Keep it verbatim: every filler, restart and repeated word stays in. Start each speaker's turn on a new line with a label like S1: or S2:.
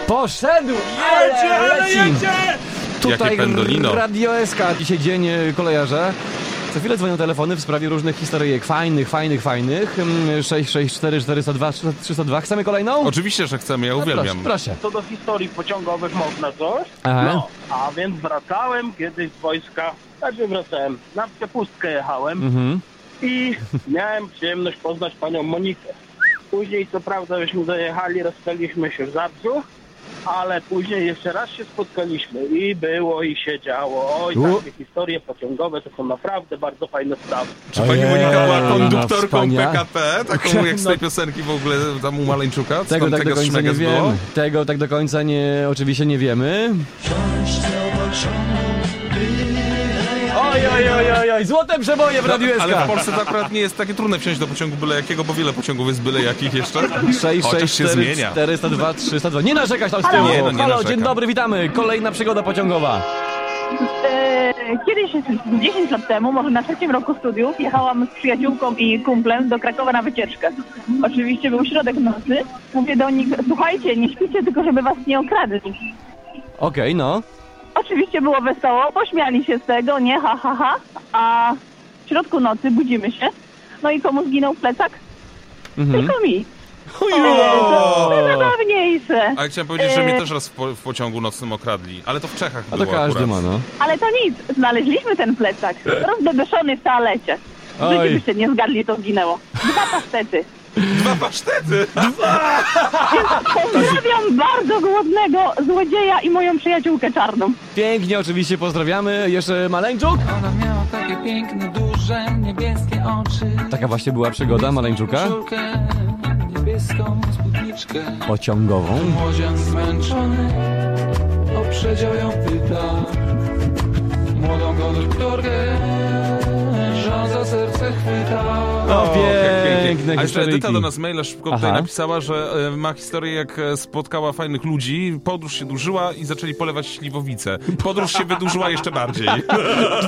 S1: Poszedł!
S2: Jedzie, ale jedzie!
S1: Tutaj
S2: pendolino.
S1: Radio S K, dzisiaj dzień e, kolejarza. Co chwilę dzwonią telefony w sprawie różnych historyjek fajnych, fajnych, fajnych. sześć sześć cztery cztery zero dwa trzysta dwa. Chcemy kolejną?
S2: Oczywiście, że chcemy, ja
S1: No
S2: uwielbiam.
S1: proszę, proszę.
S3: Co do historii pociągowych można coś?
S1: Aha.
S3: No, a więc wracałem kiedyś z wojska, znaczy wracałem, na przepustkę jechałem
S1: Mhm.
S3: i miałem przyjemność poznać panią Monikę. Później co prawda żeśmy dojechali, rozstaliśmy się w Zabrzu, ale później jeszcze raz się spotkaliśmy i było i się działo. Oj,
S1: U.
S3: takie historie pociągowe to są naprawdę bardzo fajne sprawy.
S2: Czy pani
S1: Ojej,
S2: Monika była
S1: no,
S2: konduktorką
S1: wspania-
S2: P K P? Taką jak z tej piosenki w ogóle tam u Maleńczuka?
S1: Tego
S2: Skąd
S1: tak do
S2: tego
S1: końca nie
S2: szmeges było?
S1: wiemy. Tego tak do końca nie, oczywiście nie wiemy. Oj, oj, oj, oj, oj, złote przeboje w Radiu S
S2: Ale w
S1: K.
S2: Polsce to akurat nie jest takie trudne wsiąść do pociągu byle jakiego, bo wiele pociągów jest byle jakich jeszcze.
S1: sześć
S2: Chociaż
S1: sześć
S2: się
S1: cztery
S2: zmienia.
S1: czterysta dwa trzysta dwa. Nie narzekasz tam z tyłu.
S2: Nie, no nie
S1: Halo,
S2: narzekam.
S1: dzień dobry, witamy. Kolejna przygoda pociągowa.
S4: E, Kiedyś, dziesięć lat temu, może na trzecim roku studiów, jechałam z przyjaciółką i kumplem do Krakowa na wycieczkę. Oczywiście był środek nocy. Mówię do nich, słuchajcie, nie śpicie, tylko żeby was nie okradli.
S1: Okej, no.
S4: Oczywiście było wesoło, pośmiali się z tego, nie, ha, ha, ha. A w środku nocy budzimy się. No i komu zginął plecak?
S1: Mhm.
S4: Tylko mi.
S1: Oj,
S4: To najzabawniejsze.
S2: Ale chciałem powiedzieć, że mnie też raz w, po, w pociągu nocnym okradli, ale to w Czechach
S1: A to
S2: było
S1: każdy
S2: akurat.
S1: ma, no.
S4: Ale to nic, znaleźliśmy ten plecak. Rozbebeszony w toalecie. W
S1: Oj.
S4: życiu byście nie zgadli, co zginęło. Dwa pasztety.
S2: Dwa pasztety!
S4: Pozdrawiam bardzo głodnego złodzieja i moją przyjaciółkę czarną.
S1: Pięknie oczywiście pozdrawiamy. Jeszcze Maleńczuk.
S5: Ona miała takie piękne, duże, niebieskie oczy.
S1: Taka właśnie była przygoda Maleńczuka.
S5: Koszulkę, niebieską spódniczkę.
S1: Pociągową.
S5: Młodzian zmęczony o przedział ją pyta. Młodą konduktorkę żal za serce chwyta.
S1: O,
S2: jak pięknie.
S1: piękne
S2: A jeszcze
S1: historyjki.
S2: Edyta do nas maila szybko tutaj
S1: Aha.
S2: napisała, że e, ma historię, jak e, spotkała fajnych ludzi, podróż się dłużyła i zaczęli polewać śliwowice. Podróż się wydłużyła jeszcze bardziej.